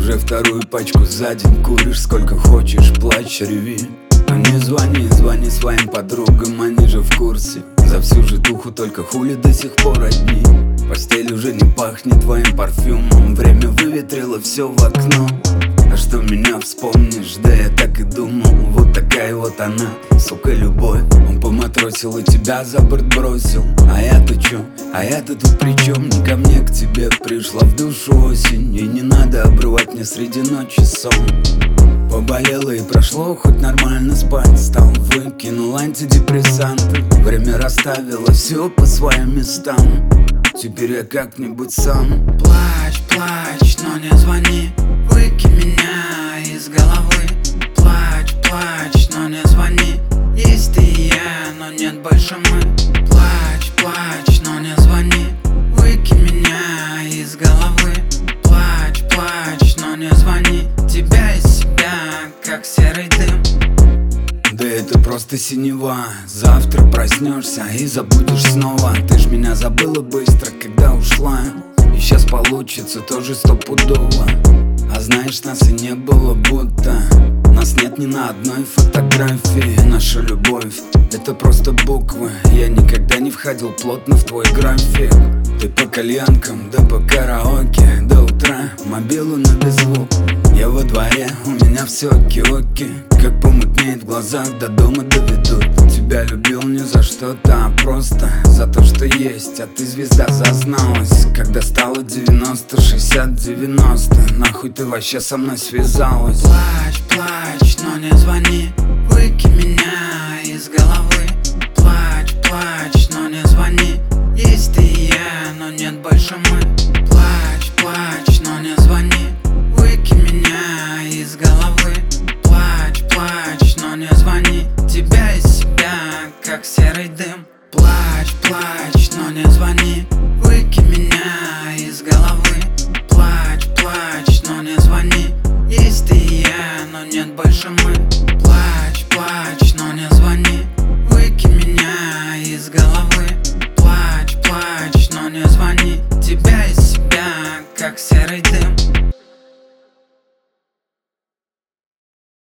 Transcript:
уже вторую пачку за день куришь, сколько хочешь, плачь, реви. Но не звони, звони своим подругам, они же в курсе. За всю житуху только хули до сих пор одни. Постель уже не пахнет твоим парфюмом, время выветрило все в окно. А что меня вспомнишь, да я так и думал. Вот такая вот она, сука, любовь. Он поматросил и тебя за борт бросил. А я-то чё? А я-то тут при чем? Не ко мне, к тебе пришла в душу осень. И не надо обрывать мне среди ночи сон. Поболело и прошло, хоть нормально спать стал. Выкинул антидепрессанты, время расставило все по своим местам. Теперь я как-нибудь сам. Плачь, плачь, но не звони. Выкинь меня из головы. Плачь, плачь, но не звони. Есть ты и я, но нет больше мы. Плачь, плачь, но не звони. Выкинь меня из головы. Плачь, плачь, но не звони. Тебя из себя, как серый дым. Да это просто синева. Завтра проснешься и забудешь снова. Ты ж меня забыла быстро, когда ушла. И сейчас получится тоже стопудово. А знаешь, нас и не было будто. Нас нет ни на одной фотографии. Наша любовь — это просто буквы. Я никогда не входил плотно в твой график. Ты по кальянкам, да по караоке. До утра мобилу на беззвук. Я во дворе, у меня все оки-оки. Как помутнеет в глазах, до дома доведут. Тебя любил не за что-то, а просто за то, что есть. А ты, звезда, зазналась, когда стало 90, 60, 90. Нахуй ты вообще со мной связалась? Плачь, плачь, но не звони. Выкинь меня из головы. Плачь, плачь, но не звони. Есть ты и я, но нет больше мы. Плачь, плачь, но не звони. Выкинь меня из головы. Плачь, плачь, но не звони. Тебя из себя, как серый дым. Плачь, плачь, но не звони. Выкинь меня из головы. Плачь, плачь, но не звони. Есть ты и я, но нет больше мы. Плачь,